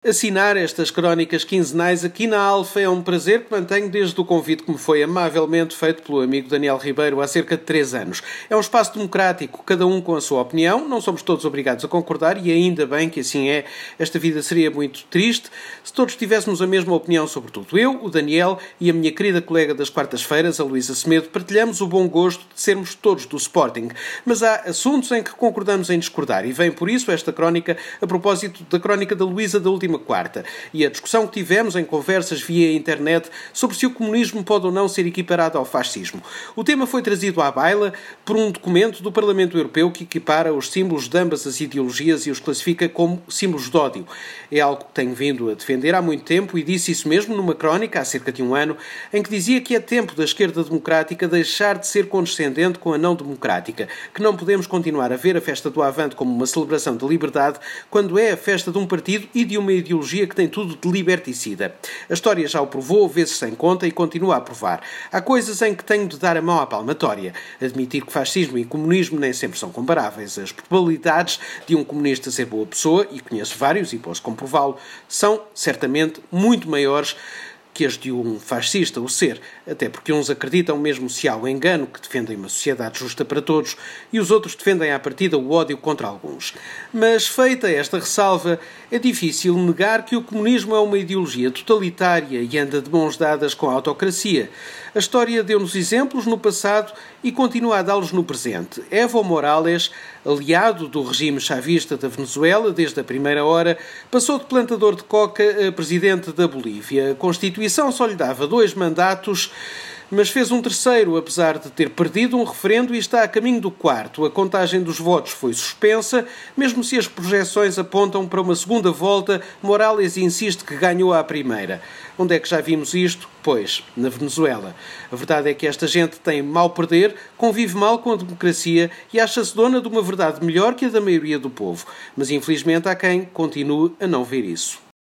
Assinar estas crónicas quinzenais aqui na Alfa é um prazer que mantenho desde o convite que me foi amavelmente feito pelo amigo Daniel Ribeiro há cerca de 3 anos. É um espaço democrático, cada um com a sua opinião, não somos todos obrigados a concordar e ainda bem que assim é. Esta vida seria muito triste se todos tivéssemos a mesma opinião sobre tudo. Eu, o Daniel e a minha querida colega das quartas-feiras, a Luísa Semedo, partilhamos o bom gosto de sermos todos do Sporting. Mas há assuntos em que concordamos em discordar e vem por isso esta crónica a propósito da crónica da Luísa da última quarta, e a discussão que tivemos em conversas via internet sobre se o comunismo pode ou não ser equiparado ao fascismo. O tema foi trazido à baila por um documento do Parlamento Europeu que equipara os símbolos de ambas as ideologias e os classifica como símbolos de ódio. É algo que tenho vindo a defender há muito tempo e disse isso mesmo numa crónica há cerca de um ano, em que dizia que é tempo da esquerda democrática deixar de ser condescendente com a não democrática, que não podemos continuar a ver a festa do Avante como uma celebração de liberdade quando é a festa de um partido e de uma ideologia que tem tudo de liberticida. A história já o provou, vezes sem conta, e continua a provar. Há coisas em que tenho de dar a mão à palmatória. Admitir que fascismo e comunismo nem sempre são comparáveis. As probabilidades de um comunista ser boa pessoa, e conheço vários e posso comprová-lo, são certamente muito maiores que as de um fascista o ser, até porque uns acreditam mesmo se há o engano que defendem uma sociedade justa para todos e os outros defendem à partida o ódio contra alguns. Mas feita esta ressalva, é difícil negar que o comunismo é uma ideologia totalitária e anda de mãos dadas com a autocracia. A história deu-nos exemplos no passado e continua a dá-los no presente. Evo Morales, aliado do regime chavista da Venezuela desde a primeira hora, passou de plantador de coca a presidente da Bolívia. A Constituição só lhe dava 2 mandatos, mas fez um terceiro, apesar de ter perdido um referendo e está a caminho do 4º. A contagem dos votos foi suspensa, mesmo se as projeções apontam para uma segunda volta, Morales insiste que ganhou à primeira. Onde é que já vimos isto? Pois, na Venezuela. A verdade é que esta gente tem mal perder, convive mal com a democracia e acha-se dona de uma verdade melhor que a da maioria do povo. Mas infelizmente há quem continue a não ver isso.